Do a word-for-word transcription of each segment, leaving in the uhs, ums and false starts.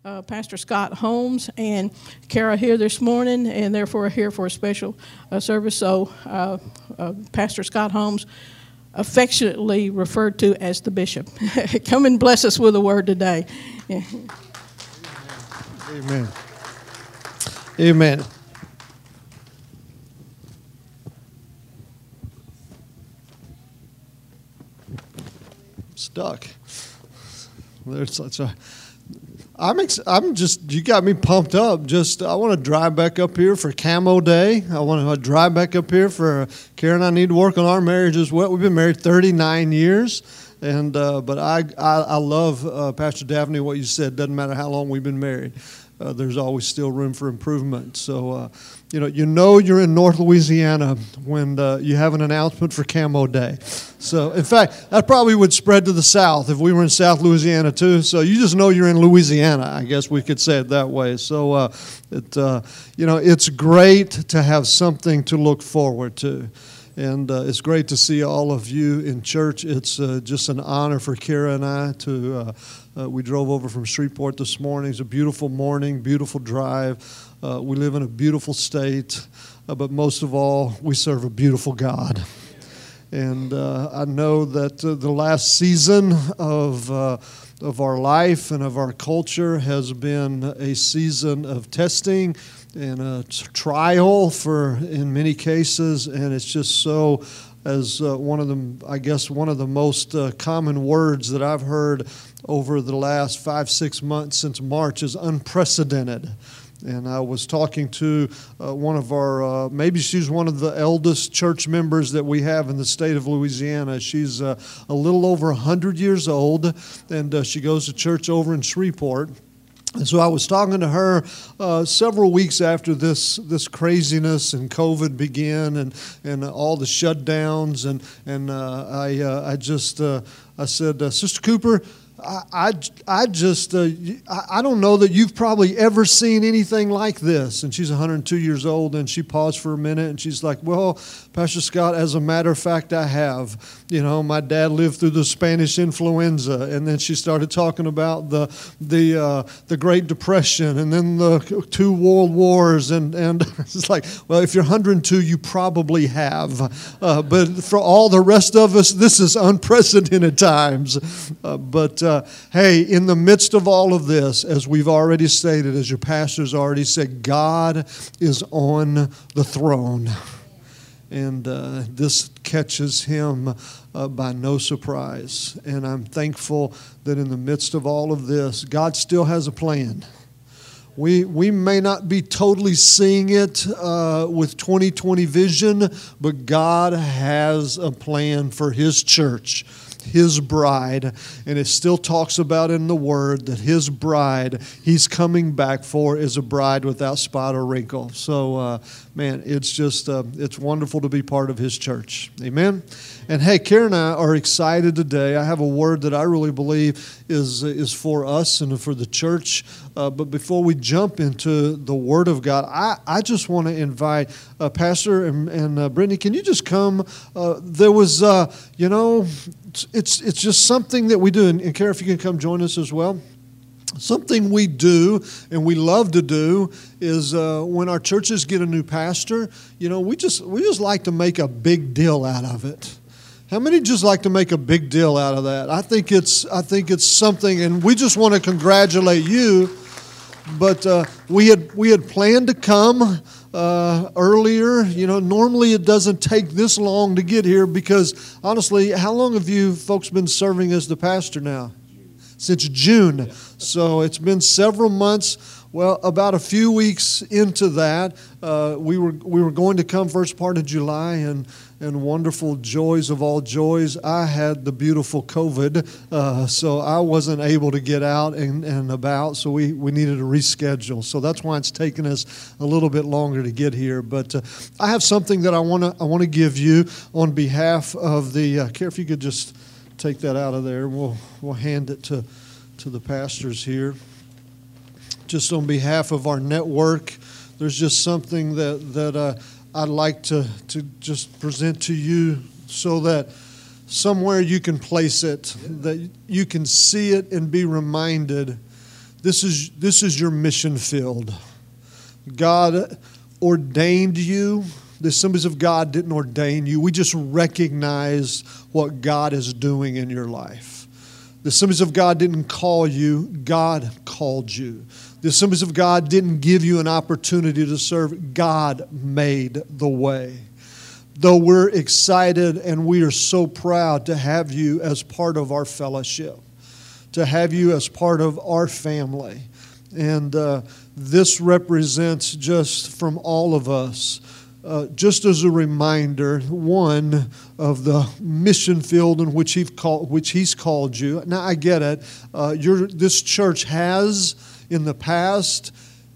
uh, Pastor Scott Holmes and Kara here this morning, and therefore here for a special uh, service. So uh, uh, Pastor Scott Holmes, affectionately referred to as the bishop. Come and bless us with a word today. Yeah. Amen. Amen. Stuck. There's such a. I'm ex- I'm just. You got me pumped up. Just I want to drive back up here for Camo Day. I want to drive back up here for Karen. I need to work on our marriage as well. We've been married thirty-nine years, and uh, but I I, I love uh, Pastor Daphne. What you said, doesn't matter how long we've been married. Uh, there's always still room for improvement. So, uh, you know, you know you're in North Louisiana when uh, you have an announcement for Camo Day. So, in fact, that probably would spread to the South if we were in South Louisiana too. So you just know you're in Louisiana. I guess we could say it that way. So, uh, it uh, you know, it's great to have something to look forward to. And uh, it's great to see all of you in church. It's uh, just an honor for Kara and I to, uh, uh, we drove over from Shreveport this morning. It's a beautiful morning, beautiful drive. Uh, we live in a beautiful state, uh, but most of all, we serve a beautiful God. And uh, I know that uh, the last season of uh, of our life and of our culture has been a season of testing and a trial for, in many cases, and it's just so, as uh, one of the, I guess, one of the most uh, common words that I've heard over the last five, six months since March is unprecedented. And I was talking to uh, one of our, uh, maybe she's one of the eldest church members that we have in the state of Louisiana. She's uh, a little over one hundred years old, and uh, she goes to church over in Shreveport. And so I was talking to her uh, several weeks after this this craziness and COVID began, and, and all the shutdowns, and and uh, I uh, I just uh, I said, uh, Sister Cooper, I, I, I just, uh, I don't know that you've probably ever seen anything like this. And she's one hundred two years old, and she paused for a minute, and she's like, well, Pastor Scott, as a matter of fact, I have. You know, my dad lived through the Spanish influenza, and then she started talking about the the uh, the Great Depression, and then the two world wars, and, and it's like, well, if you're one hundred two, you probably have. Uh, but for all the rest of us, this is unprecedented times. Uh, but Uh, hey, in the midst of all of this, as we've already stated, as your pastor's already said, God is on the throne. And uh, this catches him uh, by no surprise. And I'm thankful that in the midst of all of this, God still has a plan. We we may not be totally seeing it uh, with twenty twenty vision, but God has a plan for His church, His bride, and it still talks about in the Word that His bride He's coming back for is a bride without spot or wrinkle. So, uh, man, it's just uh, it's wonderful to be part of His church. Amen. And hey, Karen and I are excited today. I have a word that I really believe is is for us and for the church. Uh, but before we jump into the Word of God, I, I just want to invite uh, Pastor and, and uh, Brittany. Can you just come? Uh, there was, uh, you know, it's it's just something that we do. And, and Karen, if you can come join us as well. Something we do and we love to do is uh, when our churches get a new pastor, you know, we just we just like to make a big deal out of it. How many just like to make a big deal out of that? I think it's I think it's something, and we just want to congratulate you. But uh, we had we had planned to come uh, earlier. You know, normally it doesn't take this long to get here because honestly, how long have you folks been serving as the pastor now? Since June. So it's been several months. Well, about a few weeks into that, uh, we were we were going to come first part of July, and and wonderful joys of all joys, I had the beautiful COVID, uh, so I wasn't able to get out and, and about, so we, we needed to reschedule. So that's why it's taken us a little bit longer to get here. But uh, I have something that I want to I want to give you on behalf of the. Uh, Care if you could just take that out of there. We'll we'll hand it to to the pastors here. Just on behalf of our network, there's just something that that uh, I'd like to to just present to you, so that somewhere you can place it, that you can see it and be reminded This is, this is your mission field. God ordained you. The Assemblies of God didn't ordain you. We just recognize what God is doing in your life. The Assemblies of God didn't call you. God called you. The Assemblies of God didn't give you an opportunity to serve. God made the way. Though we're excited and we are so proud to have you as part of our fellowship, to have you as part of our family. And uh, this represents just from all of us, uh, just as a reminder, one, of the mission field in which, he's called, which He's called you. Now, I get it. Uh, you're, this church has, in the past,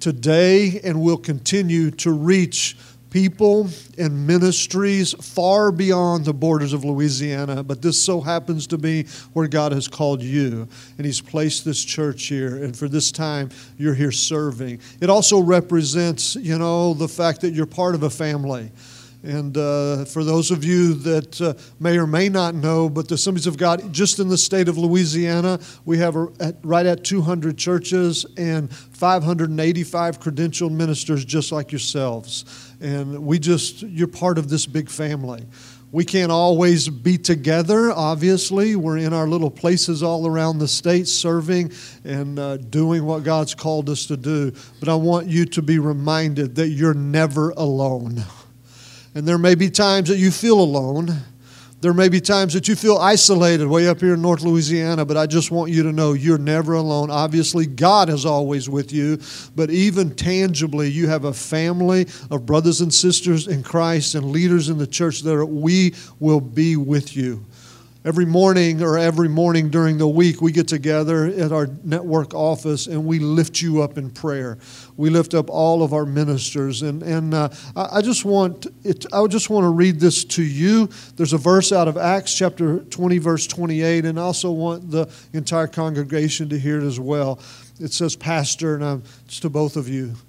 today, and will continue to reach people and ministries far beyond the borders of Louisiana, but this so happens to be where God has called you, and He's placed this church here, and for this time, you're here serving. It also represents, you know, the fact that you're part of a family. And uh, for those of you that uh, may or may not know, but the Assemblies of God, just in the state of Louisiana, we have a, at, right at two hundred churches and five hundred eighty-five credentialed ministers just like yourselves. And we just, you're part of this big family. We can't always be together, obviously. We're in our little places all around the state serving and uh, doing what God's called us to do. But I want you to be reminded that you're never alone. And there may be times that you feel alone. There may be times that you feel isolated way up here in North Louisiana, but I just want you to know you're never alone. Obviously, God is always with you, but even tangibly, you have a family of brothers and sisters in Christ and leaders in the church that are, we will be with you. Every morning or every morning during the week, we get together at our network office and we lift you up in prayer. We lift up all of our ministers. And, and uh, I, I just want it, I just want to read this to you. There's a verse out of Acts chapter twenty, verse twenty-eight, and I also want the entire congregation to hear it as well. It says, Pastor, and I'm just to both of you.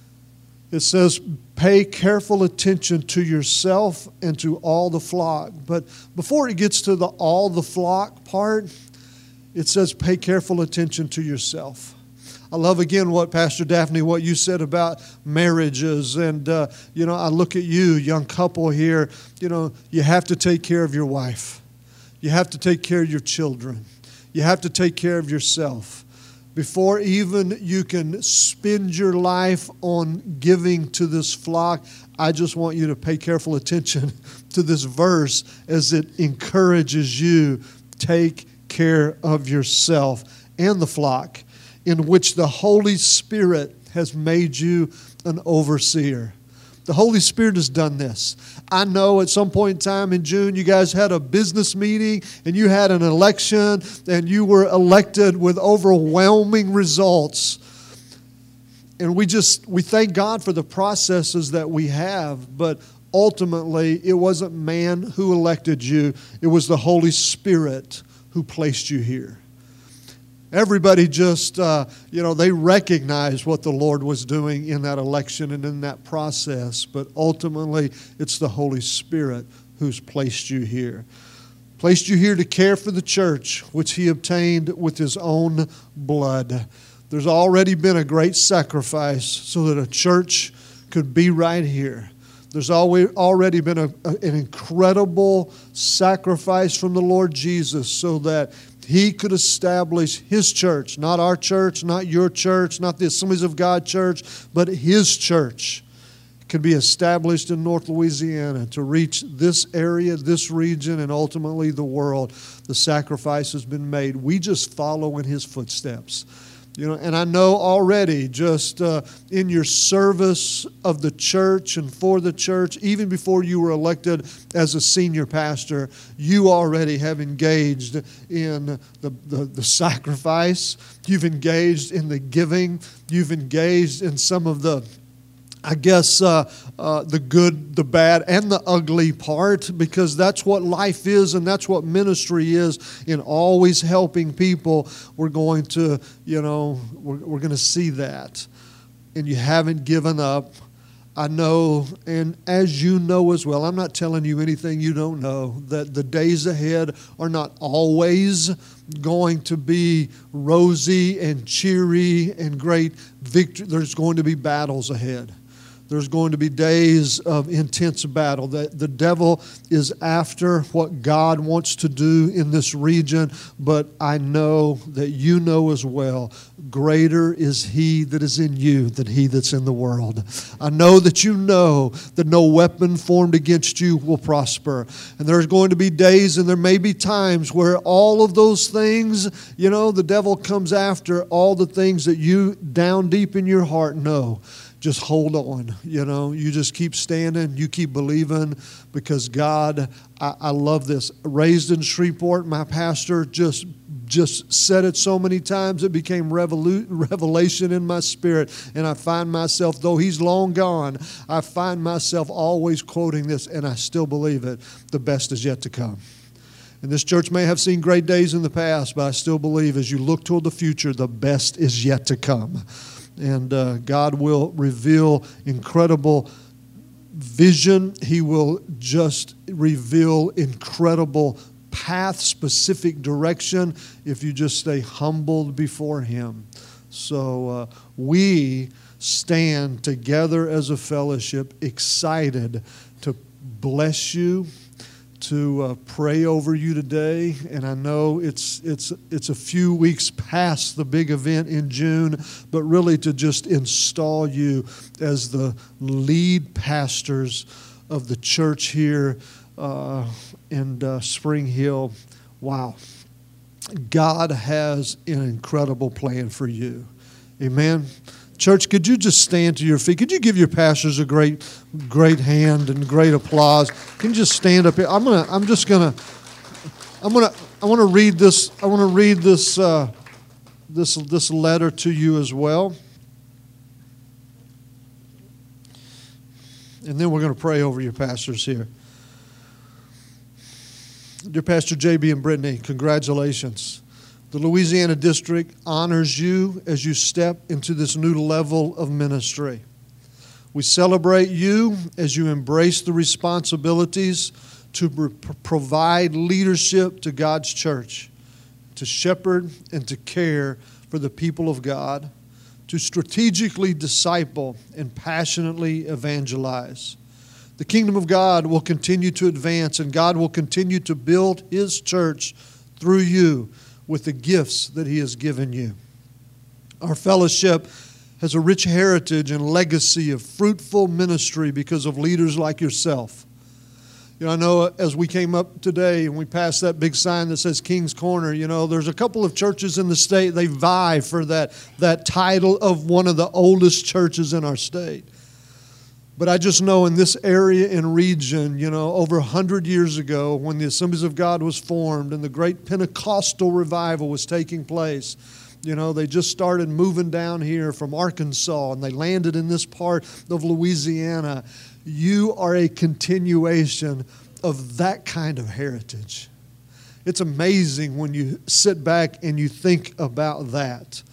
It says, pay careful attention to yourself and to all the flock. But before it gets to the all the flock part, it says, pay careful attention to yourself. I love, again, what Pastor Daphne, what you said about marriages. And, uh, you know, I look at you, young couple here, you know, you have to take care of your wife. You have to take care of your children. You have to take care of yourself. Before even you can spend your life on giving to this flock, I just want you to pay careful attention to this verse as it encourages you, take care of yourself and the flock in which the Holy Spirit has made you an overseer. The Holy Spirit has done this. I know at some point in time in June, you guys had a business meeting and you had an election and you were elected with overwhelming results. And we just, we thank God for the processes that we have, but ultimately it wasn't man who elected you. It was the Holy Spirit who placed you here. Everybody just, uh, you know, they recognized what the Lord was doing in that election and in that process. But ultimately, it's the Holy Spirit who's placed you here. Placed you here to care for the church, which He obtained with His own blood. There's already been a great sacrifice so that a church could be right here. There's already been a, an incredible sacrifice from the Lord Jesus so that He could establish His church, not our church, not your church, not the Assemblies of God church, but His church could be established in North Louisiana to reach this area, this region, and ultimately the world. The sacrifice has been made. We just follow in His footsteps. You know, and I know already just uh, in your service of the church and for the church, even before you were elected as a senior pastor, you already have engaged in the, the, the sacrifice. You've engaged in the giving. You've engaged in some of the I guess uh, uh, the good, the bad, and the ugly part, because that's what life is and that's what ministry is. In always helping people, we're going to, you know, we're, we're going to see that. And you haven't given up. I know, and as you know as well, I'm not telling you anything you don't know, that the days ahead are not always going to be rosy and cheery and great victory. There's going to be battles ahead. There's going to be days of intense battle. The, the devil is after what God wants to do in this region, but I know that you know as well, greater is he that is in you than he that's in the world. I know that you know that no weapon formed against you will prosper. And there's going to be days and there may be times where all of those things, you know, the devil comes after all the things that you down deep in your heart know. Just hold on, you know, you just keep standing, you keep believing, because God, I, I love this. Raised in Shreveport, my pastor just just said it so many times, it became revolu- revelation in my spirit. And I find myself, though he's long gone, I find myself always quoting this, and I still believe it. The best is yet to come. And this church may have seen great days in the past, but I still believe as you look toward the future, the best is yet to come. And uh, God will reveal incredible vision. He will just reveal incredible path, specific direction, if you just stay humbled before Him. So uh, we stand together as a fellowship, excited to bless you, to uh, pray over you today. And I know it's it's it's a few weeks past the big event in June, but really to just install you as the lead pastors of the church here uh, in uh, Spring Hill. Wow. God has an incredible plan for you. Amen. Church, could you just stand to your feet? Could you give your pastors a great, great hand and great applause? Can you just stand up here? I'm gonna. I'm just gonna. I'm gonna. I want to read this. I want to read this. Uh, this this letter to you as well, and then we're going to pray over your pastors here. Dear Pastor J B and Brittany, congratulations. The Louisiana District honors you as you step into this new level of ministry. We celebrate you as you embrace the responsibilities to provide leadership to God's church, to shepherd and to care for the people of God, to strategically disciple and passionately evangelize. The kingdom of God will continue to advance, and God will continue to build His church through you with the gifts that He has given you. Our fellowship has a rich heritage and legacy of fruitful ministry because of leaders like yourself. You know, I know as we came up today and we passed that big sign that says King's Corner, you know, there's a couple of churches in the state, they vie for that, that title of one of the oldest churches in our state. But I just know in this area and region, you know, over a hundred years ago when the Assemblies of God was formed and the great Pentecostal revival was taking place, you know, they just started moving down here from Arkansas and they landed in this part of Louisiana. You are a continuation of that kind of heritage. It's amazing when you sit back and you think about that.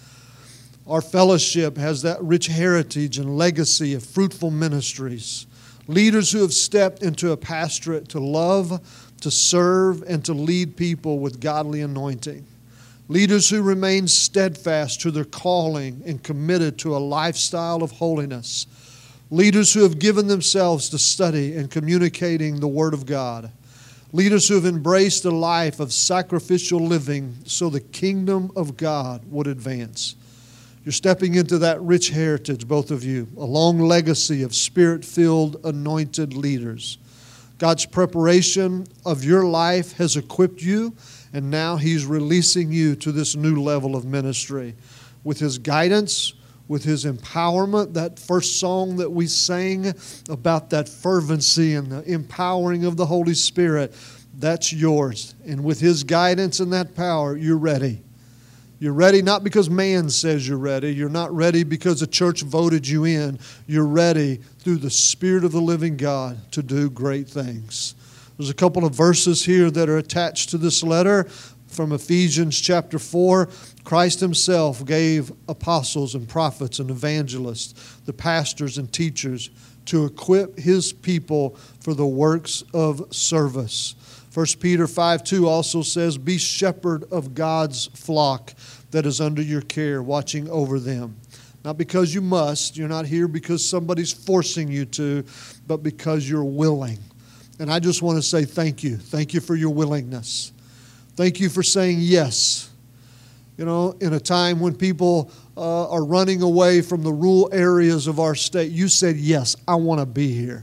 Our fellowship has that rich heritage and legacy of fruitful ministries. Leaders who have stepped into a pastorate to love, to serve, and to lead people with godly anointing. Leaders who remain steadfast to their calling and committed to a lifestyle of holiness. Leaders who have given themselves to study and communicating the Word of God. Leaders who have embraced a life of sacrificial living so the kingdom of God would advance. You're stepping into that rich heritage, both of you, a long legacy of Spirit-filled, anointed leaders. God's preparation of your life has equipped you, and now He's releasing you to this new level of ministry. With His guidance, with His empowerment, that first song that we sang about that fervency and the empowering of the Holy Spirit, that's yours. And with His guidance and that power, you're ready. You're ready not because man says you're ready. You're not ready because the church voted you in. You're ready through the Spirit of the living God to do great things. There's a couple of verses here that are attached to this letter from Ephesians chapter four. Christ Himself gave apostles and prophets and evangelists, the pastors and teachers, to equip his people for the works of service. First Peter five two also says, be shepherd of God's flock that is under your care, watching over them. Not because you must. You're not here because somebody's forcing you to, but because you're willing. And I just want to say thank you. Thank you for your willingness. Thank you for saying yes. You know, in a time when people uh, are running away from the rural areas of our state, you said, yes, I want to be here.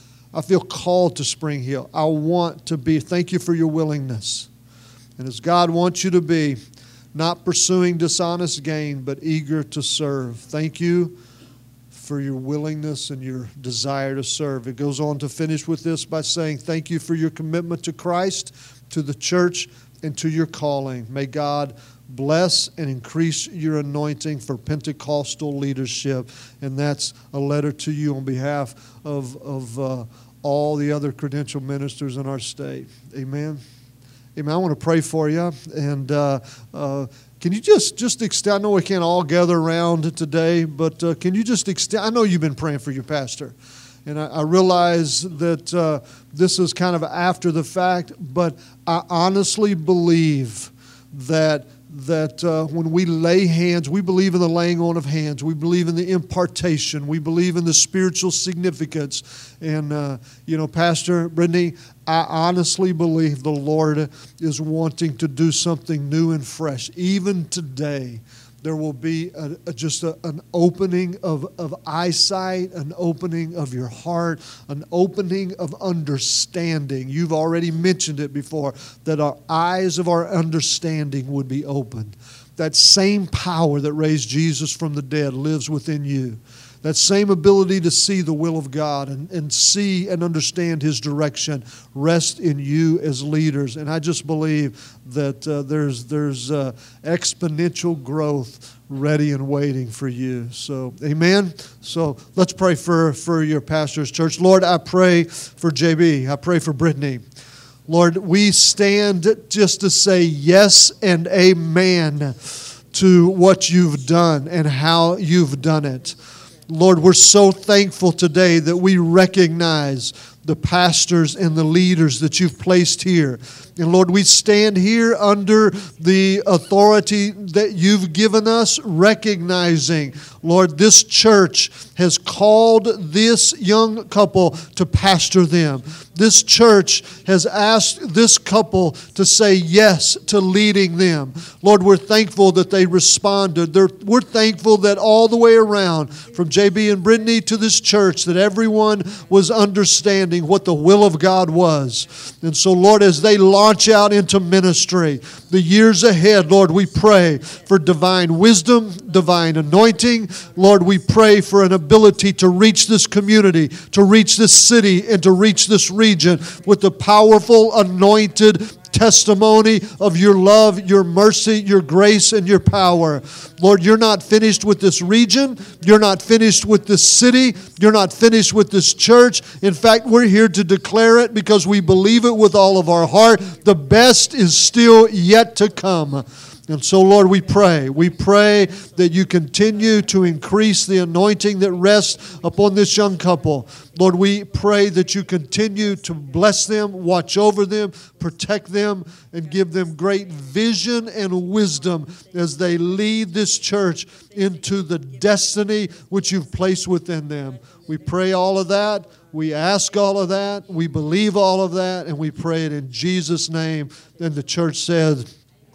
I feel called to Spring Hill. I want to be. Thank you for your willingness. And as God wants you to be, not pursuing dishonest gain, but eager to serve. Thank you for your willingness and your desire to serve. It goes on to finish with this by saying, thank you for your commitment to Christ, to the church, and to your calling. May God bless and increase your anointing for Pentecostal leadership. And that's a letter to you on behalf of, of uh, all the other credentialed ministers in our state. Amen. Amen. I want to pray for you. And uh, uh, can you just, just extend, I know we can't all gather around today, but uh, can you just extend, I know you've been praying for your pastor. And I, I realize that uh, this is kind of after the fact, but I honestly believe that that uh, when we lay hands, we believe in the laying on of hands. We believe in the impartation. We believe in the spiritual significance. And, uh, you know, Pastor Brittany, I honestly believe the Lord is wanting to do something new and fresh. Even today, there will be a, a, just a, an opening of, of eyesight, an opening of your heart, an opening of understanding. You've already mentioned it before, that our eyes of our understanding would be opened. That same power that raised Jesus from the dead lives within you. That same ability to see the will of God and, and see and understand His direction rests in you as leaders. And I just believe that uh, there's there's uh, exponential growth ready and waiting for you. So, amen. So let's pray for, for your pastor's church. Lord, I pray for J B. I pray for Brittany. Lord, we stand just to say yes and amen to what you've done and how you've done it. Lord, we're so thankful today that we recognize the pastors and the leaders that you've placed here. And Lord, we stand here under the authority that you've given us, recognizing, Lord, this church has called this young couple to pastor them. This church has asked this couple to say yes to leading them. Lord, we're thankful that they responded. They're, we're thankful that all the way around, from J B and Brittany to this church, that everyone was understanding what the will of God was. And so, Lord, as they launch out into ministry, the years ahead, Lord, we pray for divine wisdom, divine anointing. Lord, we pray for an ability to reach this community, to reach this city, and to reach this region with the powerful, anointed testimony of your love, your mercy, your grace, and your power. Lord, you're not finished with this region. You're not finished with this city. You're not finished with this church. In fact, we're here to declare it because we believe it with all of our heart. The best is still yet to come. And so, Lord, we pray. We pray that you continue to increase the anointing that rests upon this young couple. Lord, we pray that you continue to bless them, watch over them, protect them, and give them great vision and wisdom as they lead this church into the destiny which you've placed within them. We pray all of that. We ask all of that. We believe all of that. And we pray it in Jesus' name. And the church said,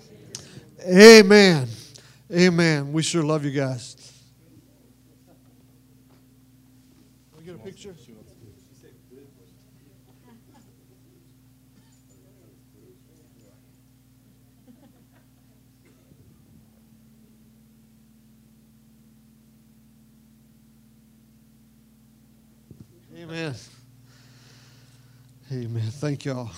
amen. Amen. We sure love you guys. Can we get a picture? Amen. Amen. Thank y'all.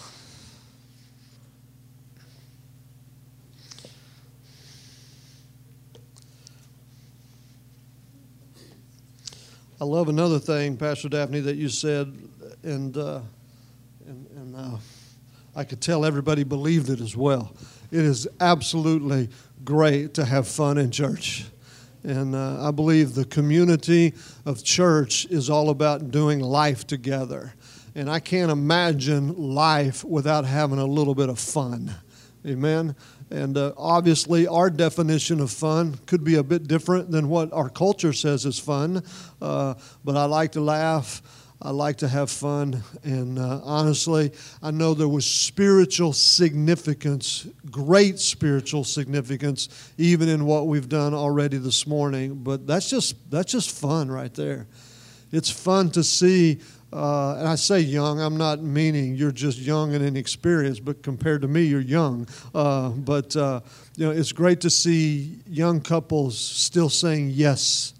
I love another thing, Pastor Daphne, that you said, and uh, and, and uh, I could tell everybody believed it as well. It is absolutely great to have fun in church. And uh, I believe the community of church is all about doing life together. And I can't imagine life without having a little bit of fun. Amen? And uh, obviously our definition of fun could be a bit different than what our culture says is fun. Uh, but I like to laugh. I like to have fun, and uh, honestly, I know there was spiritual significance, great spiritual significance, even in what we've done already this morning. But that's just that's just fun right there. It's fun to see, uh, and I say young, I'm not meaning you're just young and inexperienced, but compared to me, you're young. Uh, but uh, you know, it's great to see young couples still saying yes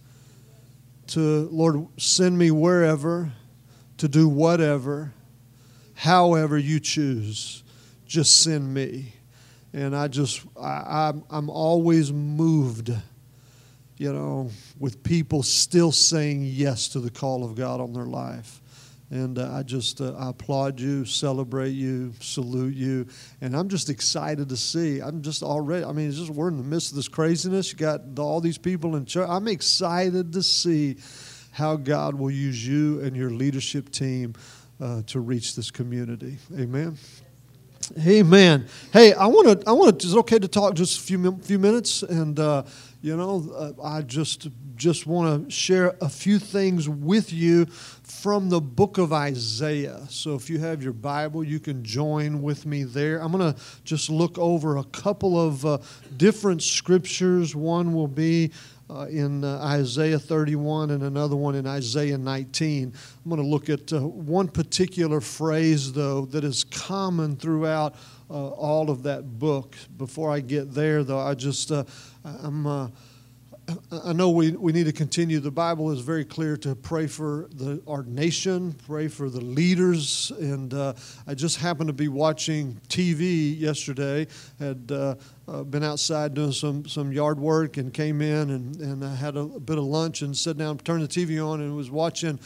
to, Lord, send me wherever, to do whatever, however you choose, just send me. And I just, I, I'm, I'm always moved, you know, with people still saying yes to the call of God on their life. And uh, I just, uh, I applaud you, celebrate you, salute you. And I'm just excited to see. I'm just already, I mean, it's just, we're in the midst of this craziness. You got all these people in church. I'm excited to see how God will use you and your leadership team uh, to reach this community. Amen. Amen. Hey, I want to. I want to. Is it okay to talk just a few few minutes? And uh, you know, uh, I just just want to share a few things with you from the book of Isaiah. So if you have your Bible, you can join with me there. I'm going to just look over a couple of uh, different scriptures. One will be Uh, in uh, Isaiah thirty-one and another one in Isaiah nineteen. I'm going to look at uh, one particular phrase, though, that is common throughout uh, all of that book. Before I get there, though, I just, uh, I'm, uh, I know we, we need to continue. The Bible is very clear to pray for the, our nation, pray for the leaders. And uh, I just happened to be watching T V yesterday, had uh, uh, been outside doing some, some yard work and came in and, and I had a, a bit of lunch and sat down, turned the T V on and was watching.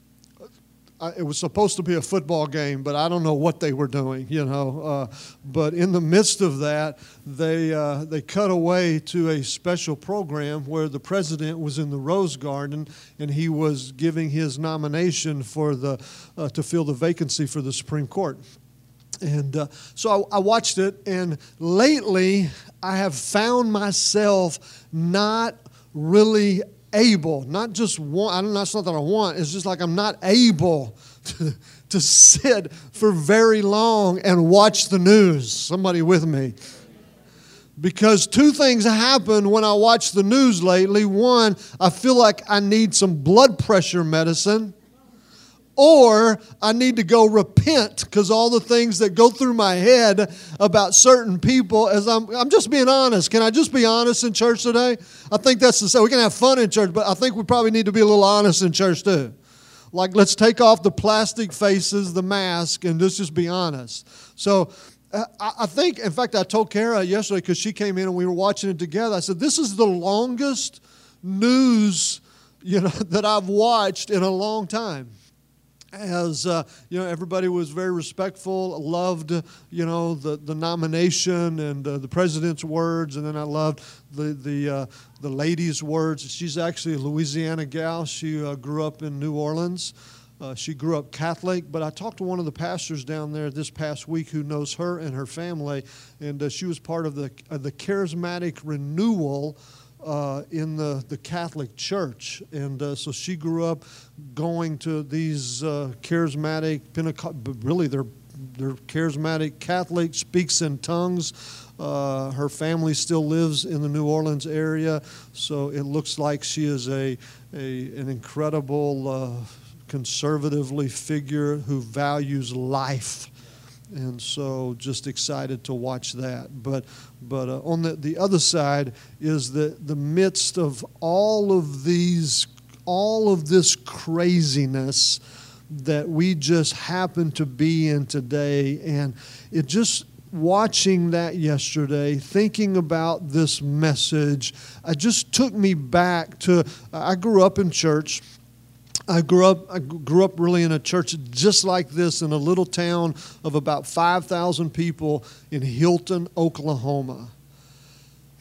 I, it was supposed to be a football game, but I don't know what they were doing, you know. Uh, but in the midst of that, they uh, they cut away to a special program where the president was in the Rose Garden and he was giving his nomination for the uh, to fill the vacancy for the Supreme Court. And uh, so I, I watched it, and lately I have found myself not really able, not just want, I don't know, it's not that I want, it's just like I'm not able to, to sit for very long and watch the news. Somebody with me? Because two things happen when I watch the news lately. One, I feel like I need some blood pressure medicine, or I need to go repent because all the things that go through my head about certain people, as I'm, I'm just being honest. Can I just be honest in church today? I think that's the same. We can have fun in church, but I think we probably need to be a little honest in church too. Like, let's take off the plastic faces, the mask, and let's just be honest. So uh, I think, in fact, I told Kara yesterday because she came in and we were watching it together. I said, this is the longest news, you know, that I've watched in a long time. As uh, you know, everybody was very respectful, loved, you know, the, the nomination and uh, the president's words, and then I loved the the uh, the lady's words. She's actually a Louisiana gal. She uh, grew up in New Orleans. Uh, she grew up Catholic, but I talked to one of the pastors down there this past week who knows her and her family, and uh, she was part of the uh, the charismatic renewal Uh, in the, the Catholic Church. And uh, so she grew up going to these uh, charismatic Pentecost, really they're, they're charismatic Catholic, speaks in tongues. Uh, her family still lives in the New Orleans area, so it looks like she is a, a an incredible uh, conservatively figure who values life. And so just excited to watch that. But but uh, on the, the other side is the, the midst of all of these, all of this craziness that we just happen to be in today. And it just, watching that yesterday, thinking about this message, it just took me back to, I grew up in church. I grew up I grew up really in a church just like this in a little town of about five thousand people in Hilton, Oklahoma.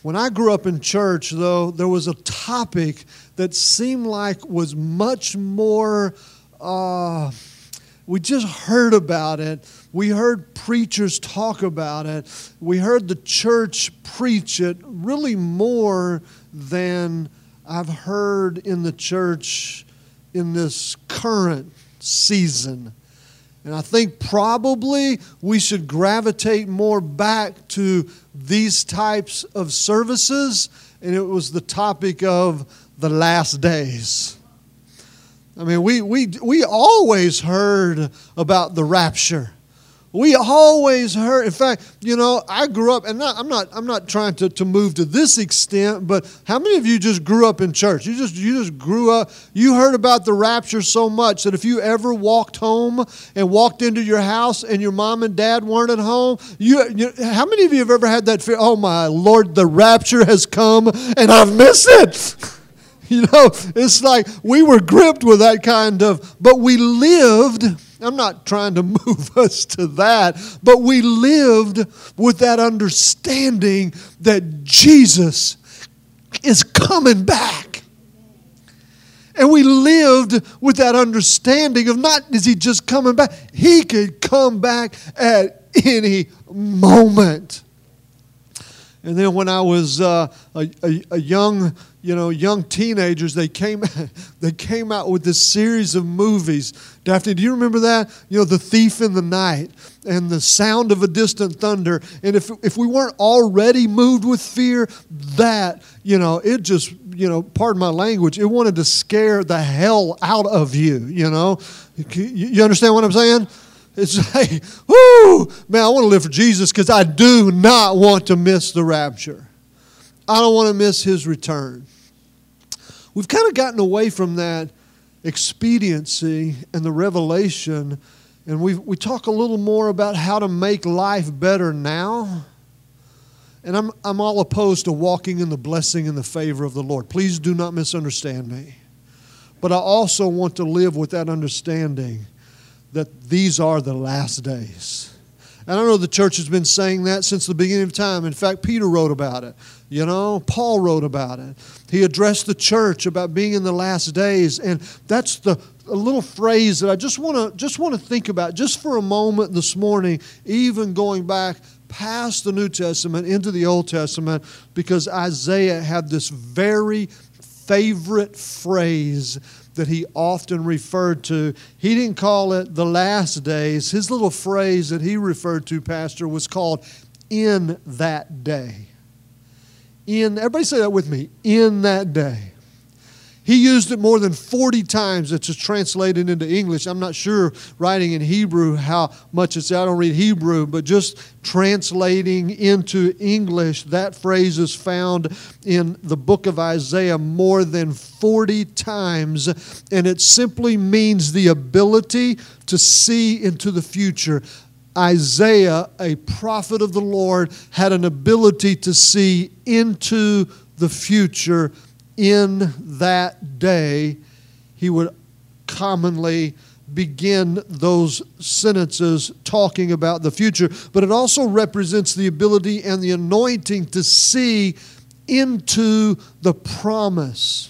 When I grew up in church, though, there was a topic that seemed like was much more, uh, we just heard about it. We heard preachers talk about it. We heard the church preach it really more than I've heard in the church in this current season. And I think probably we should gravitate more back to these types of services. And it was the topic of the last days. I mean, we, we, we always heard about the rapture. We always heard, in fact, you know, I grew up, and not, I'm not I'm not trying to, to move to this extent, but how many of you just grew up in church? You just you just grew up, you heard about the rapture so much that if you ever walked home and walked into your house and your mom and dad weren't at home, you, you how many of you have ever had that fear, oh my Lord, the rapture has come and I've missed it? You know, it's like we were gripped with that kind of, but we lived, I'm not trying to move us to that, but we lived with that understanding that Jesus is coming back. And we lived with that understanding of not is he just coming back, he could come back at any moment. And then when I was uh, a, a, a young, you know, young teenagers, they came, they came out with this series of movies. Daphne, do you remember that? You know, The Thief in the Night and The Sound of a Distant Thunder. And if if we weren't already moved with fear, that, you know, it just, you know, pardon my language, it wanted to scare the hell out of you, you know. You, you understand what I'm saying? It's like, whoo, man, I want to live for Jesus because I do not want to miss the rapture. I don't want to miss his return. We've kind of gotten away from that expediency and the revelation, and we we talk a little more about how to make life better now. And I'm I'm all opposed to walking in the blessing and the favor of the Lord. Please do not misunderstand me. But I also want to live with that understanding that these are the last days. And I know the church has been saying that since the beginning of time. In fact, Peter wrote about it. You know, Paul wrote about it. He addressed the church about being in the last days. And that's the a little phrase that I just want to just want to think about just for a moment this morning, even going back past the New Testament into the Old Testament, because Isaiah had this very favorite phrase that he often referred to. He didn't call it the last days. His little phrase that he referred to, Pastor, was called in that day. In, everybody say that with me, in that day. He used it more than forty times. It's just translated into English. I'm not sure writing in Hebrew how much it's, I don't read Hebrew, but just translating into English, that phrase is found in the book of Isaiah more than forty times. And it simply means the ability to see into the future. Isaiah, a prophet of the Lord, had an ability to see into the future. In that day, he would commonly begin those sentences talking about the future. But it also represents the ability and the anointing to see into the promise,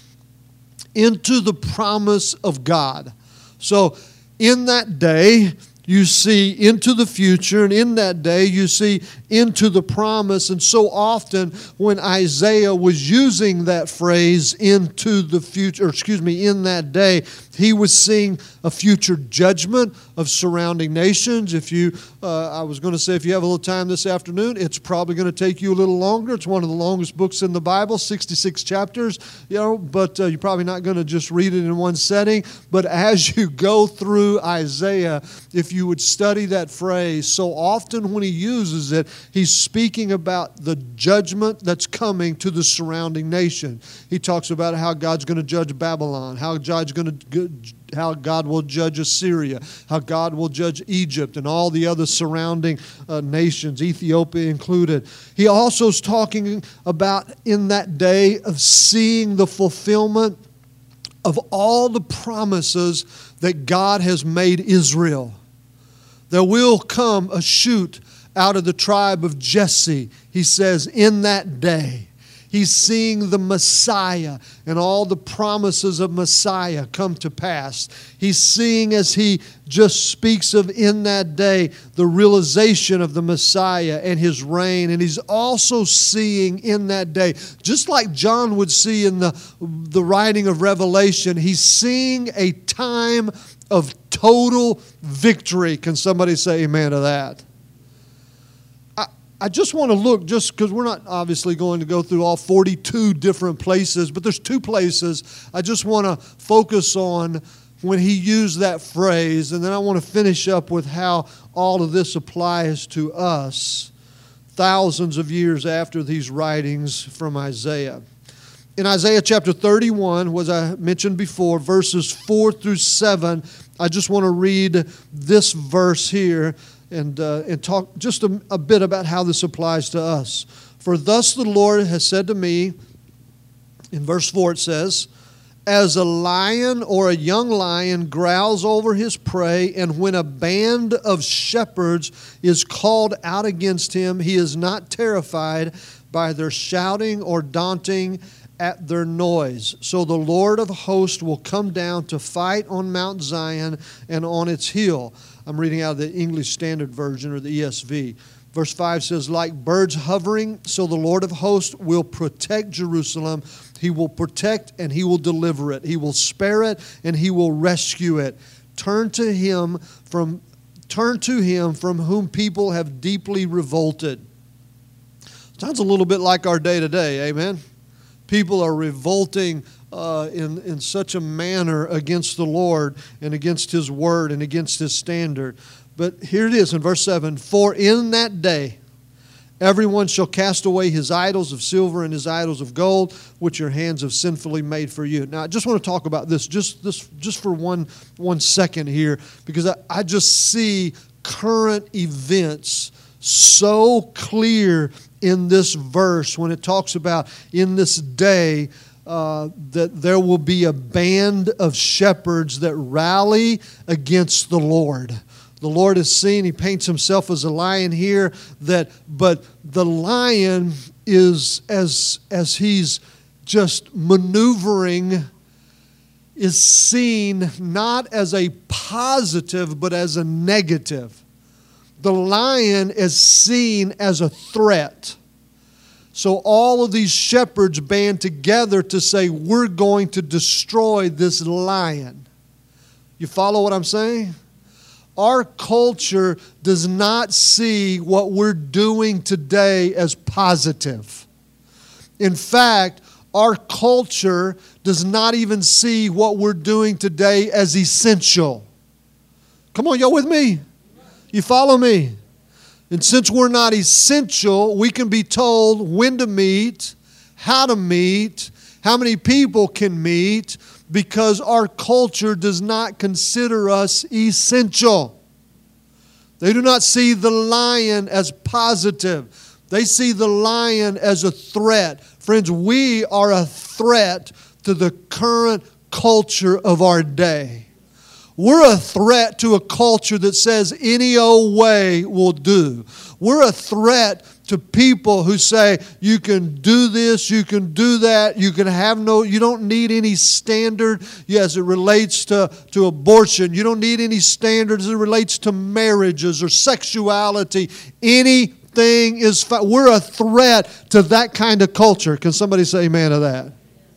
into the promise of God. So in that day, you see into the future, and in that day you see into the promise. And so often when Isaiah was using that phrase, into the future, or excuse me, in that day, he was seeing a future judgment of surrounding nations. If you, uh, I was going to say, if you have a little time this afternoon, it's probably going to take you a little longer. It's one of the longest books in the Bible, sixty-six chapters, you know, but uh, you're probably not going to just read it in one setting. But as you go through Isaiah, if you would study that phrase, so often when he uses it, he's speaking about the judgment that's coming to the surrounding nation. He talks about how God's going to judge Babylon, how God's going to how God will judge Assyria, how God will judge Egypt and all the other surrounding uh, nations, Ethiopia included. He also is talking about in that day of seeing the fulfillment of all the promises that God has made Israel. There will come a shoot out of the tribe of Jesse, he says, in that day. He's seeing the Messiah and all the promises of Messiah come to pass. He's seeing, as he just speaks of in that day, the realization of the Messiah and his reign. And he's also seeing in that day, just like John would see in the, the writing of Revelation, he's seeing a time of total victory. Can somebody say amen to that? I just want to look, just because we're not obviously going to go through all forty-two different places, but there's two places I just want to focus on when he used that phrase, and then I want to finish up with how all of this applies to us thousands of years after these writings from Isaiah. In Isaiah chapter thirty-one, as I mentioned before, verses four through seven, I just want to read this verse here. And, uh, and talk just a, a bit about how this applies to us. For thus the Lord has said to me, in verse four it says, as a lion or a young lion growls over his prey, and when a band of shepherds is called out against him, he is not terrified by their shouting or daunting at their noise. So the Lord of hosts will come down to fight on Mount Zion and on its hill. I'm reading out of the English Standard Version, or the E S V. Verse five says, like birds hovering, so the Lord of hosts will protect Jerusalem. He will protect and he will deliver it. He will spare it and he will rescue it. Turn to him from, turn to him from whom people have deeply revolted. Sounds a little bit like our day today, amen? People are revolting uh, in, in such a manner against the Lord and against his word and against his standard. But here it is in verse seven. For in that day everyone shall cast away his idols of silver and his idols of gold, which your hands have sinfully made for you. Now, I just want to talk about this just, this, just for one, one second here, because I, I just see current events so clear in this verse when it talks about in this day uh, that there will be a band of shepherds that rally against the Lord. The Lord is seen, he paints himself as a lion here, that but the lion is, as, as he's just maneuvering, is seen not as a positive but as a negative. The lion is seen as a threat. So all of these shepherds band together to say, we're going to destroy this lion. You follow what I'm saying? Our culture does not see what we're doing today as positive. In fact, our culture does not even see what we're doing today as essential. Come on, y'all with me? You follow me? And since we're not essential, we can be told when to meet, how to meet, how many people can meet, because our culture does not consider us essential. They do not see the lion as positive. They see the lion as a threat. Friends, we are a threat to the current culture of our day. We're a threat to a culture that says any old way will do. We're a threat to people who say you can do this, you can do that, you can have no, you don't need any standard as it relates to, to abortion. You don't need any standards as it relates to marriages or sexuality. Anything is fine. We're a threat to that kind of culture. Can somebody say amen to that?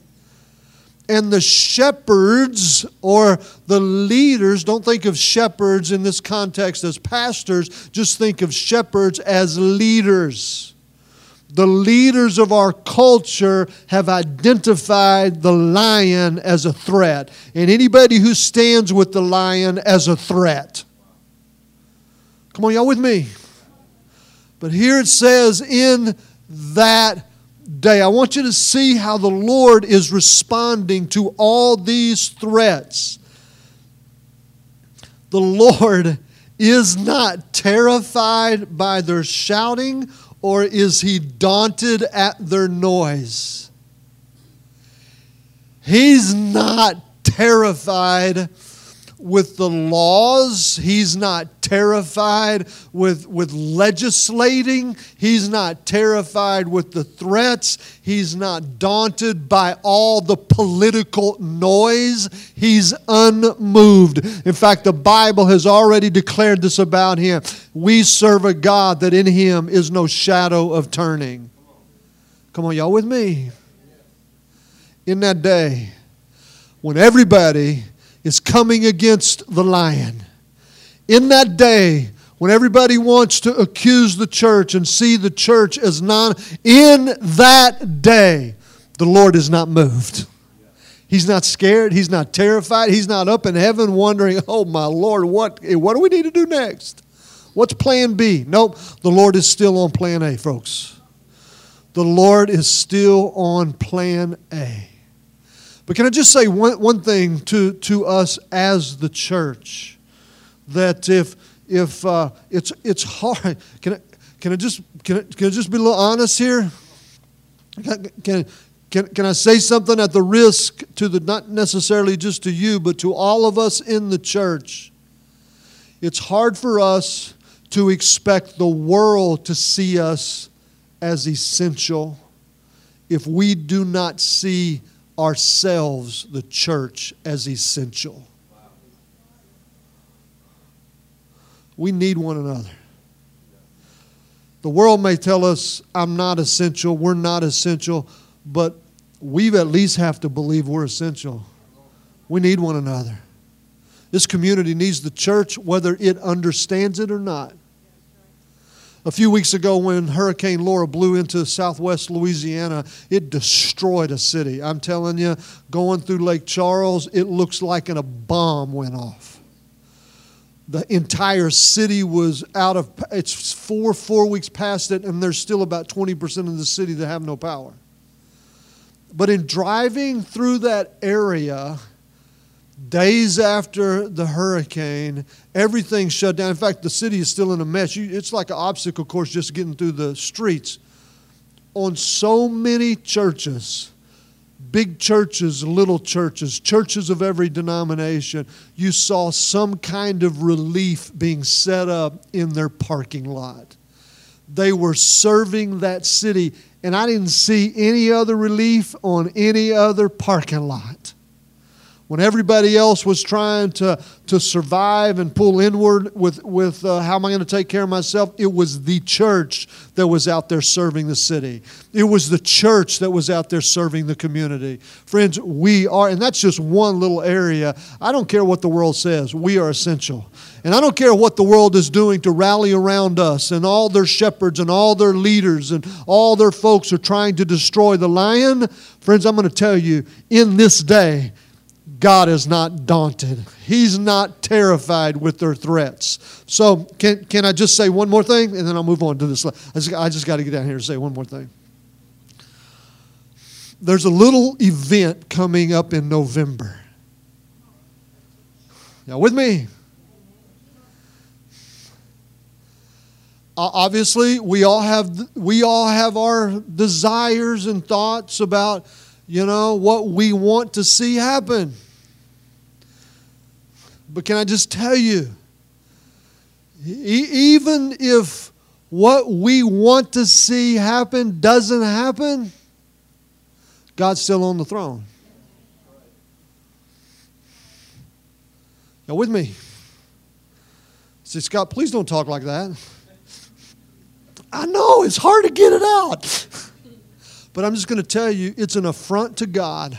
And the shepherds or the leaders, don't think of shepherds in this context as pastors, just think of shepherds as leaders. The leaders of our culture have identified the lion as a threat, and anybody who stands with the lion as a threat. Come on, y'all with me? But here it says, in that day. I want you to see how the Lord is responding to all these threats. The Lord is not terrified by their shouting, or is he daunted at their noise. He's not terrified with the laws. He's not terrified with, with legislating. He's not terrified with the threats. He's not daunted by all the political noise. He's unmoved. In fact, the Bible has already declared this about him. We serve a God that in him is no shadow of turning. Come on, y'all with me? In that day, when everybody is coming against the lion, in that day, when everybody wants to accuse the church and see the church as non, in that day, the Lord is not moved. He's not scared. He's not terrified. He's not up in heaven wondering, oh my Lord, what, what do we need to do next? What's plan B? Nope, the Lord is still on plan A, folks. The Lord is still on plan A. But can I just say one, one thing to, to us as the church? That if if uh, it's it's hard, can I can I just can I, can I just be a little honest here? Can, can can can I say something at the risk to the not necessarily just to you, but to all of us in the church? It's hard for us to expect the world to see us as essential if we do not see ourselves, the church, as essential. We need one another. The world may tell us, I'm not essential, we're not essential, but we at least have to believe we're essential. We need one another. This community needs the church, whether it understands it or not. A few weeks ago when Hurricane Laura blew into southwest Louisiana, it destroyed a city. I'm telling you, going through Lake Charles, it looks like a bomb went off. The entire city was out of, it's four, four weeks past it, and there's still about twenty percent of the city that have no power. But in driving through that area, days after the hurricane, everything shut down. In fact, the city is still in a mess. You, it's like an obstacle course just getting through the streets. On so many churches, big churches, little churches, churches of every denomination, you saw some kind of relief being set up in their parking lot. They were serving that city, and I didn't see any other relief on any other parking lot. When everybody else was trying to, to survive and pull inward with, with uh, how am I going to take care of myself, it was the church that was out there serving the city. It was the church that was out there serving the community. Friends, we are, and that's just one little area. I don't care what the world says. We are essential. And I don't care what the world is doing to rally around us, and all their shepherds and all their leaders and all their folks are trying to destroy the lion. Friends, I'm going to tell you, in this day, God is not daunted. He's not terrified with their threats. So can can I just say one more thing, and then I'll move on to this. I just, I just got to get down here and say one more thing. There's a little event coming up in November. Y'all with me? Obviously, we all have we all have our desires and thoughts about, you know, what we want to see happen. But can I just tell you, e- even if what we want to see happen doesn't happen, God's still on the throne. Y'all with me? Say, Scott, please don't talk like that. I know, it's hard to get it out. But I'm just going to tell you, it's an affront to God.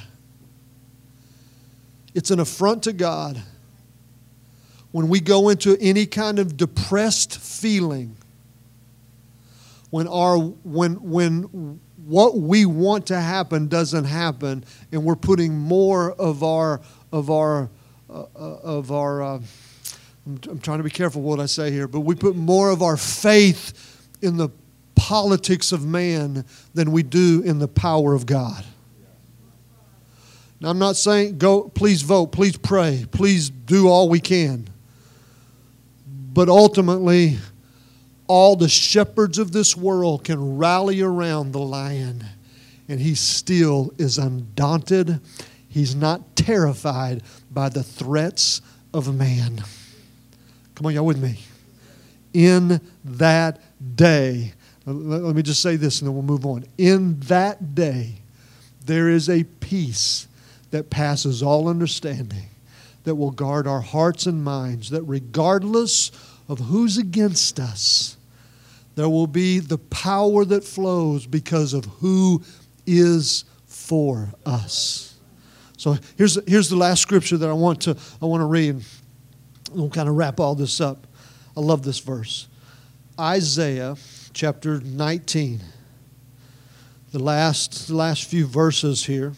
It's an affront to God when we go into any kind of depressed feeling, when our when when what we want to happen doesn't happen, and we're putting more of our of our uh, of our uh, I'm, I'm trying to be careful what I say here, but we put more of our faith in the politics of man than we do in the power of God. Now, I'm not saying go, please vote, please pray, please do all we can. But ultimately, all the shepherds of this world can rally around the lion, and he still is undaunted. He's not terrified by the threats of man. Come on, y'all with me? In that day, let me just say this and then we'll move on. In that day, there is a peace that passes all understanding, that will guard our hearts and minds, that regardless of who's against us, there will be the power that flows because of who is for us. So here's, here's the last scripture that I want to, I want to read. And we'll kind of wrap all this up. I love this verse. Isaiah chapter nineteen. The last, the last few verses here.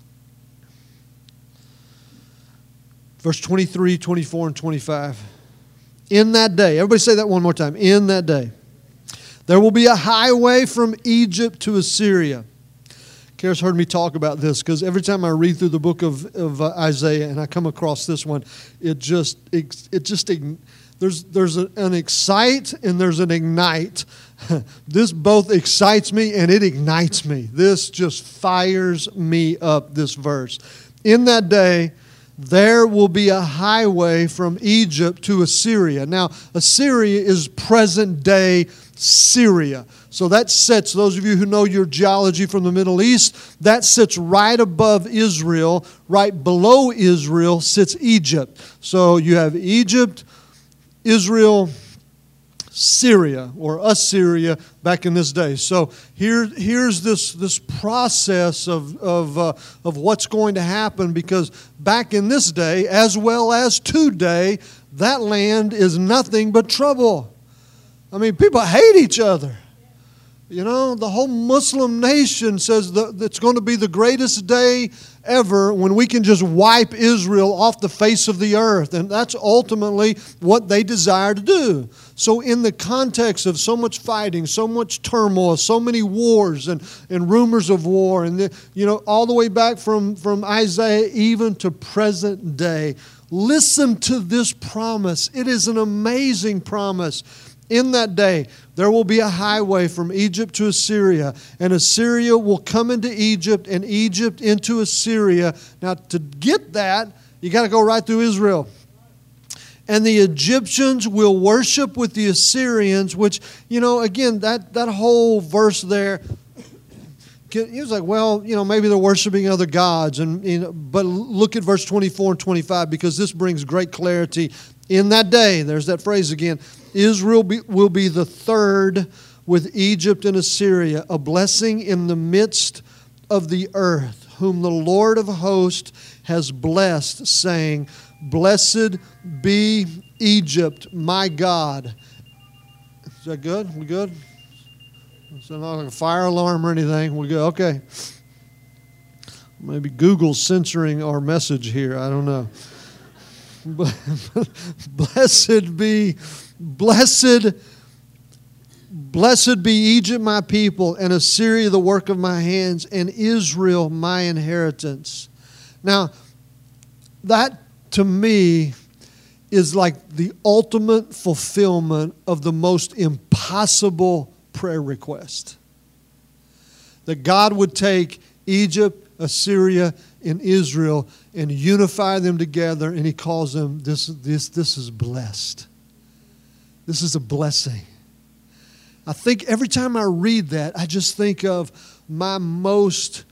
Verse twenty-three, twenty-four, and twenty-five. In that day, everybody say that one more time. In that day, there will be a highway from Egypt to Assyria. Kara's heard me talk about this because every time I read through the book of, of uh, Isaiah and I come across this one, it just, it, it just, there's, there's an excite and there's an ignite. This both excites me and it ignites me. This just fires me up, this verse. In that day, there will be a highway from Egypt to Assyria. Now, Assyria is present-day Syria. So that sits, those of you who know your geology from the Middle East, that sits right above Israel. Right below Israel sits Egypt. So you have Egypt, Israel, Syria, or Assyria back in this day. So here, here's this, this process of, of, uh, of what's going to happen, because back in this day, as well as today, that land is nothing but trouble. I mean, people hate each other. You know, the whole Muslim nation says that it's going to be the greatest day ever when we can just wipe Israel off the face of the earth. And that's ultimately what they desire to do. So in the context of so much fighting, so much turmoil, so many wars and, and rumors of war, and the, you know, all the way back from, from Isaiah even to present day, listen to this promise. It is an amazing promise. In that day, there will be a highway from Egypt to Assyria, and Assyria will come into Egypt, and Egypt into Assyria. Now, to get that, you got to go right through Israel. And the Egyptians will worship with the Assyrians, which, you know, again, that, that whole verse there, he was like, well, you know, maybe they're worshiping other gods. And you know, but look at verse twenty-four and twenty-five, because this brings great clarity. In that day, there's that phrase again, Israel be, will be the third with Egypt and Assyria, a blessing in the midst of the earth, whom the Lord of hosts has blessed, saying, blessed be Egypt, my God. Is that good? We good? It's not like a fire alarm or anything. We go, okay. Maybe Google's censoring our message here. I don't know. Blessed be, blessed, blessed be Egypt, my people, and Assyria, the work of my hands, and Israel, my inheritance. Now, that to me is like the ultimate fulfillment of the most impossible prayer request. That God would take Egypt, Assyria, and Israel and unify them together, and He calls them, this, this, this is blessed. This is a blessing. I think every time I read that, I just think of my most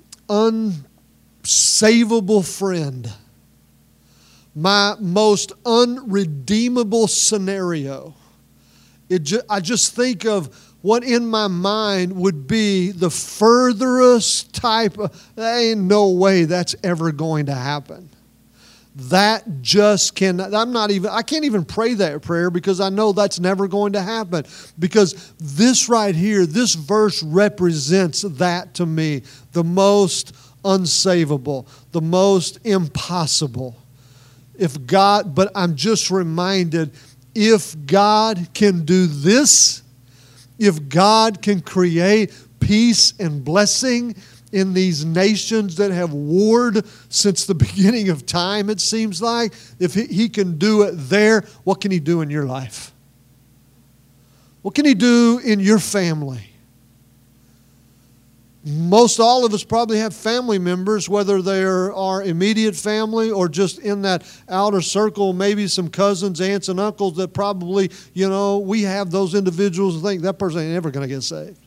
unsavable friend, my most unredeemable scenario. It ju- I just think of what in my mind would be the furthest type of, there ain't no way that's ever going to happen. That just cannot, I'm not even, I can't even pray that prayer because I know that's never going to happen. Because this right here, this verse represents that to me. The most unsavable, the most impossible. If God, but I'm just reminded, if God can do this, if God can create peace and blessing in these nations that have warred since the beginning of time, it seems like, if He can do it there, what can He do in your life? What can He do in your family? Most all of us probably have family members, whether they are our immediate family or just in that outer circle, maybe some cousins, aunts, and uncles that probably, you know, we have those individuals who think that person ain't ever going to get saved.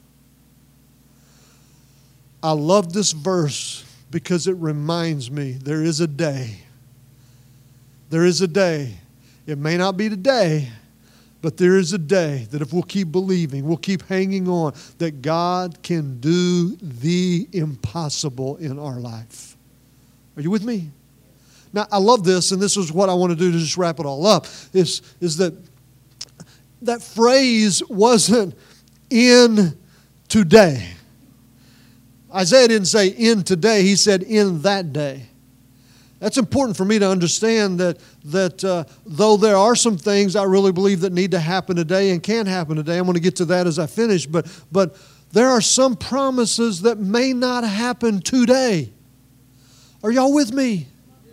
I love this verse because it reminds me there is a day. There is a day. It may not be today, but there is a day that if we'll keep believing, we'll keep hanging on, that God can do the impossible in our life. Are you with me? Now, I love this, and this is what I want to do to just wrap it all up, is, is that that phrase wasn't in today. Isaiah didn't say in today, he said in that day. That's important for me to understand that, that uh, though there are some things I really believe that need to happen today and can happen today, I'm going to get to that as I finish, but, but there are some promises that may not happen today. Are y'all with me?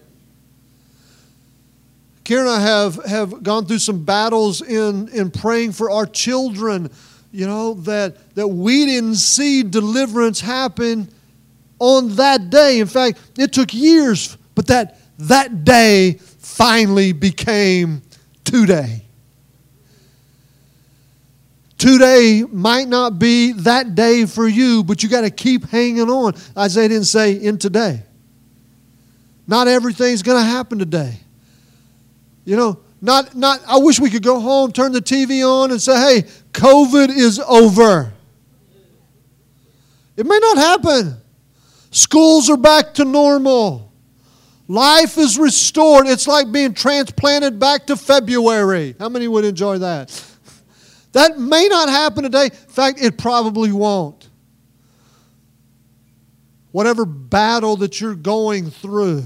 Karen and I have, have gone through some battles in, in praying for our children, you know, that, that we didn't see deliverance happen on that day. In fact, it took years, but that, that day finally became today. Today might not be that day for you, but you got to keep hanging on. Isaiah didn't say in today. Not everything's going to happen today. You know, not, not, I wish we could go home, turn the T V on and say, hey, COVID is over. It may not happen. Schools are back to normal. Life is restored. It's like being transplanted back to February. How many would enjoy that? That may not happen today. In fact, it probably won't. Whatever battle that you're going through,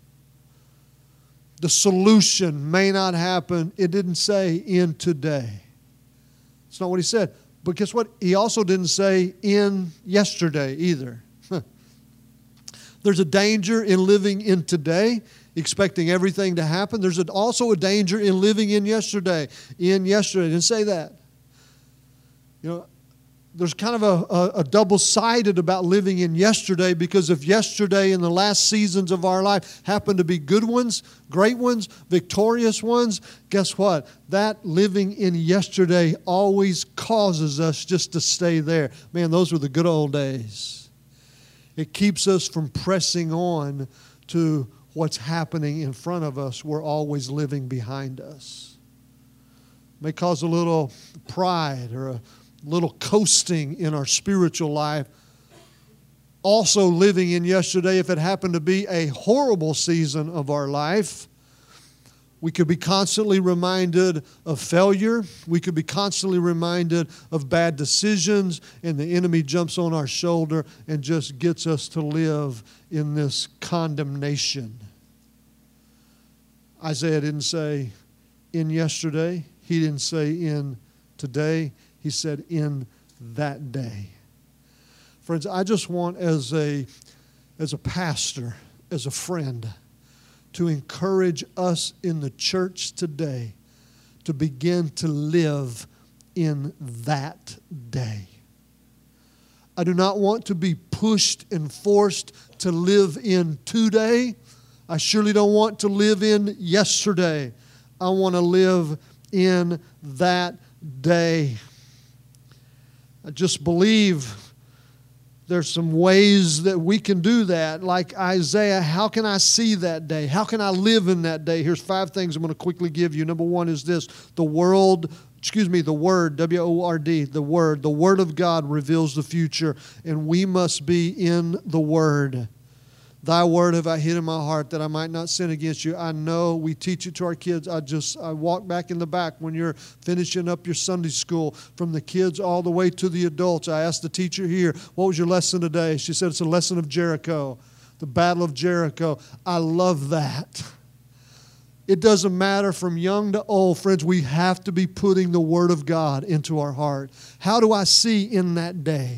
the solution may not happen. It didn't say in today. It's not what he said. But guess what? He also didn't say in yesterday either. There's a danger in living in today, expecting everything to happen. There's also a danger in living in yesterday. In yesterday. He didn't say that. You know, there's kind of a, a, a double-sided about living in yesterday, because if yesterday and the last seasons of our life happen to be good ones, great ones, victorious ones, guess what? That living in yesterday always causes us just to stay there. Man, those were the good old days. It keeps us from pressing on to what's happening in front of us. We're always living behind us. It may cause a little pride or a little coasting in our spiritual life. Also living in yesterday, if it happened to be a horrible season of our life, we could be constantly reminded of failure. We could be constantly reminded of bad decisions, and the enemy jumps on our shoulder and just gets us to live in this condemnation. Isaiah didn't say in yesterday. He didn't say in today. He said in that day. Friends, I just want as a, as a pastor, as a friend, to encourage us in the church today to begin to live in that day. I do not want to be pushed and forced to live in today. I surely don't want to live in yesterday. I want to live in that day. I just believe there's some ways that we can do that. Like Isaiah, how can I see that day? How can I live in that day? Here's five things I'm going to quickly give you. Number one is this. The world, excuse me, the Word, W O R D, the Word. The Word of God reveals the future, and we must be in the Word. Thy word have I hid in my heart that I might not sin against you. I know we teach it to our kids. I just I walk back in the back when you're finishing up your Sunday school, from the kids all the way to the adults. I asked the teacher here, what was your lesson today? She said it's a lesson of Jericho, the Battle of Jericho. I love that. It doesn't matter from young to old, friends. We have to be putting the Word of God into our heart. How do I see in that day?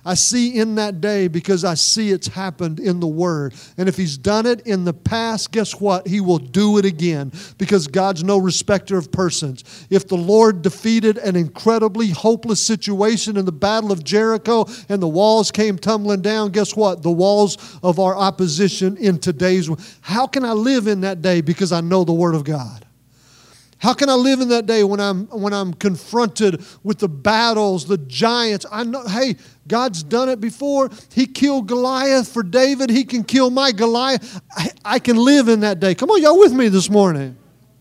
I see in that day because I see it's happened in the Word. And if He's done it in the past, guess what? He will do it again because God's no respecter of persons. If the Lord defeated an incredibly hopeless situation in the Battle of Jericho and the walls came tumbling down, guess what? The walls of our opposition in today's world. How can I live in that day? Because I know the Word of God. How can I live in that day when I'm when I'm confronted with the battles, the giants? I know, hey, God's done it before. He killed Goliath for David. He can kill my Goliath. I, I can live in that day. Come on, y'all with me this morning.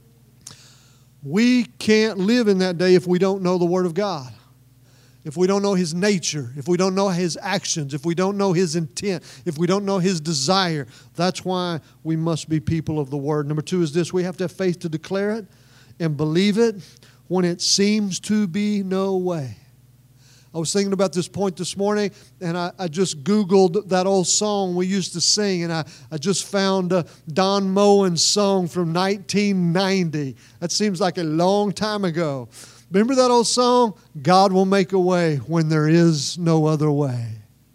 We can't live in that day if we don't know the Word of God. If we don't know His nature, if we don't know His actions, if we don't know His intent, if we don't know His desire. That's why we must be people of the Word. Number two is this: we have to have faith to declare it and believe it when it seems to be no way. I was thinking about this point this morning, and I, I just Googled that old song we used to sing, and I, I just found uh, Don Moen's song from nineteen ninety. That seems like a long time ago. Remember that old song? God will make a way when there is no other way.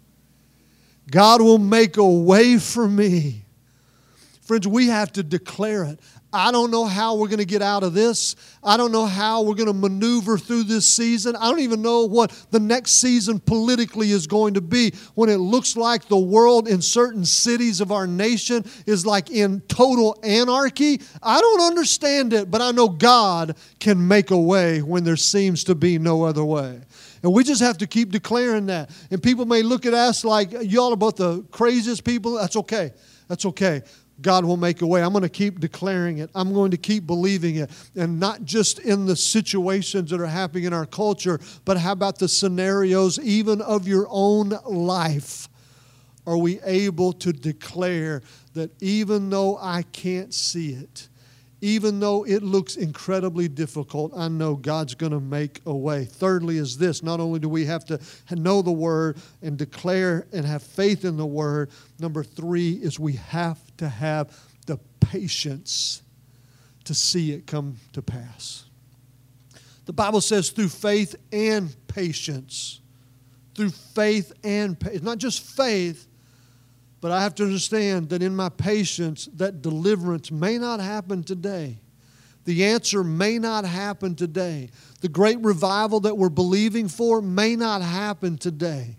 God will make a way for me. Friends, we have to declare it. I don't know how we're going to get out of this. I don't know how we're going to maneuver through this season. I don't even know what the next season politically is going to be when it looks like the world in certain cities of our nation is like in total anarchy. I don't understand it, but I know God can make a way when there seems to be no other way. And we just have to keep declaring that. And people may look at us like, y'all are both the craziest people. That's okay. That's okay. God will make a way. I'm going to keep declaring it. I'm going to keep believing it. And not just in the situations that are happening in our culture, but how about the scenarios even of your own life? Are we able to declare that even though I can't see it, even though it looks incredibly difficult, I know God's going to make a way. Thirdly is this: not only do we have to know the Word and declare and have faith in the Word, number three is we have to have the patience to see it come to pass. The Bible says through faith and patience. Through faith and patience. Not just faith, but I have to understand that in my patience, that deliverance may not happen today. The answer may not happen today. The great revival that we're believing for may not happen today.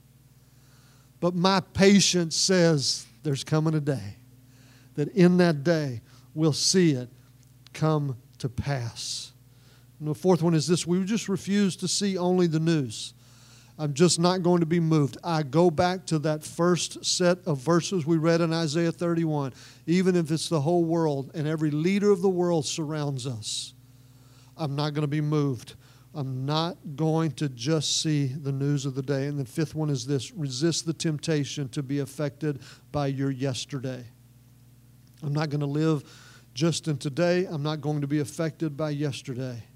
But my patience says there's coming a day that in that day we'll see it come to pass. And the fourth one is this: we just refuse to see only the news. I'm just not going to be moved. I go back to that first set of verses we read in Isaiah thirty-one. Even if it's the whole world and every leader of the world surrounds us, I'm not going to be moved. I'm not going to just see the news of the day. And the fifth one is this: resist the temptation to be affected by your yesterday. I'm not going to live just in today. I'm not going to be affected by yesterday.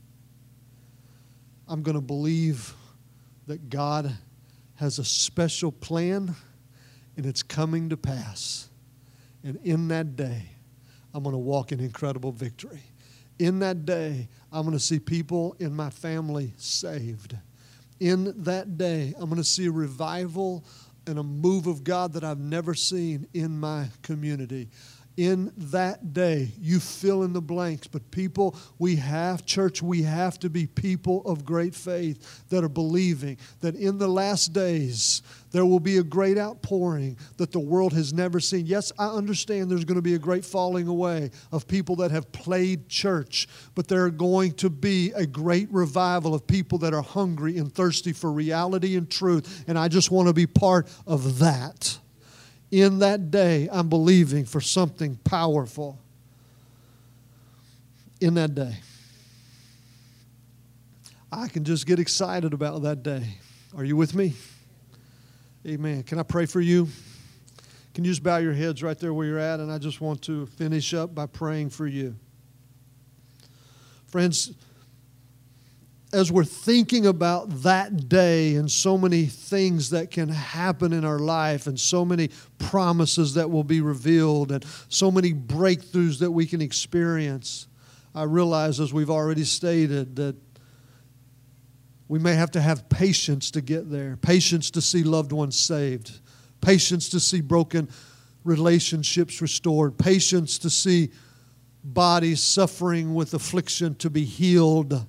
I'm going to believe that God has a special plan and it's coming to pass. And in that day, I'm going to walk in incredible victory. In that day, I'm going to see people in my family saved. In that day, I'm going to see a revival and a move of God that I've never seen in my community. In that day, you fill in the blanks. But people, we have, church, we have to be people of great faith that are believing that in the last days, there will be a great outpouring that the world has never seen. Yes, I understand there's going to be a great falling away of people that have played church, but there are going to be a great revival of people that are hungry and thirsty for reality and truth. And I just want to be part of that. In that day, I'm believing for something powerful. In that day. I can just get excited about that day. Are you with me? Amen. Can I pray for you? Can you just bow your heads right there where you're at? And I just want to finish up by praying for you. Friends, as we're thinking about that day and so many things that can happen in our life and so many promises that will be revealed and so many breakthroughs that we can experience, I realize, as we've already stated, that We may have to have patience to get there, patience to see loved ones saved, patience to see broken relationships restored, patience to see bodies suffering with affliction to be healed.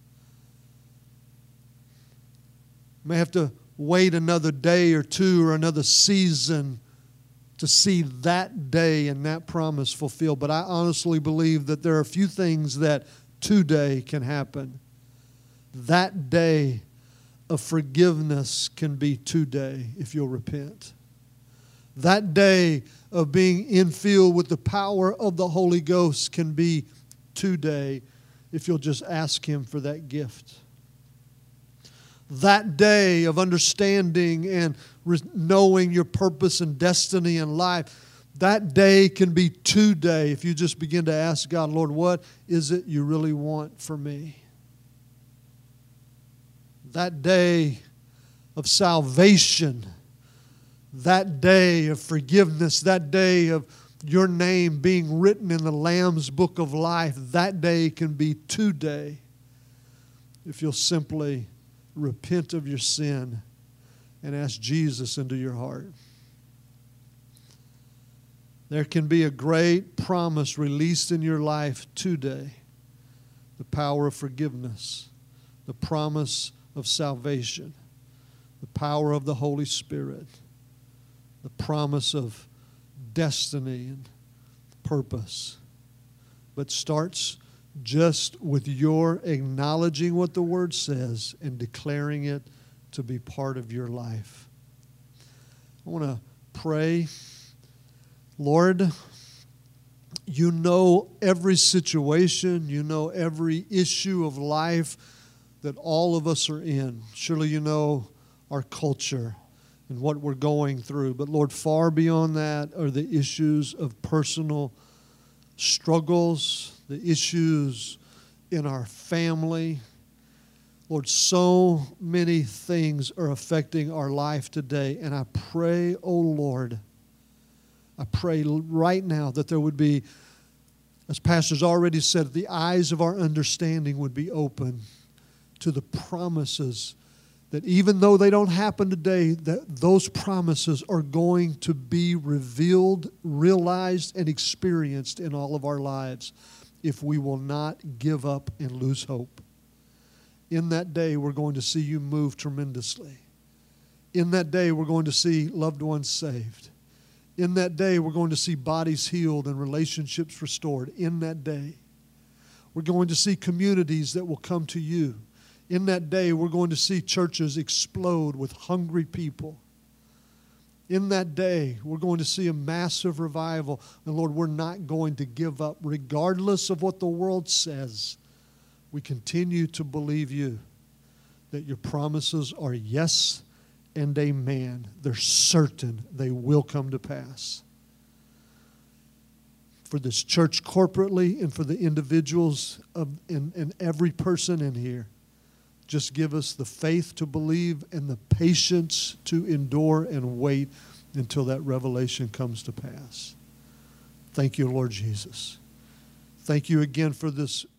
May have to wait another day or two or another season to see that day and that promise fulfilled. But I honestly believe that there are a few things that today can happen. That day of forgiveness can be today if you'll repent. That day of being infilled with the power of the Holy Ghost can be today if you'll just ask Him for that gift. That day of understanding and re- knowing your purpose and destiny in life, that day can be today if you just begin to ask God, Lord, what is it you really want for me? That day of salvation, that day of forgiveness, that day of your name being written in the Lamb's book of life, that day can be today if you'll simply repent of your sin and ask Jesus into your heart. There can be a great promise released in your life today. The power of forgiveness, the promise of salvation, the power of the Holy Spirit, the promise of destiny and purpose. But starts just with your acknowledging what the Word says and declaring it to be part of your life. I want to pray. Lord, you know every situation, you know every issue of life that all of us are in. Surely you know our culture and what we're going through. But Lord, far beyond that are the issues of personal struggles, the issues in our family. Lord, so many things are affecting our life today. And I pray, oh Lord, I pray right now that there would be, as Pastor's already said, the eyes of our understanding would be open to the promises that even though they don't happen today, that those promises are going to be revealed, realized, and experienced in all of our lives if we will not give up and lose hope. In that day, we're going to see you move tremendously. In that day, we're going to see loved ones saved. In that day, we're going to see bodies healed and relationships restored. In that day, we're going to see communities that will come to you. In that day, we're going to see churches explode with hungry people. In that day, we're going to see a massive revival. And Lord, we're not going to give up regardless of what the world says. We continue to believe you that your promises are yes and amen. They're certain they will come to pass. For this church corporately and for the individuals of, and, and every person in here, just give us the faith to believe and the patience to endure and wait until that revelation comes to pass. Thank you, Lord Jesus. Thank you again for this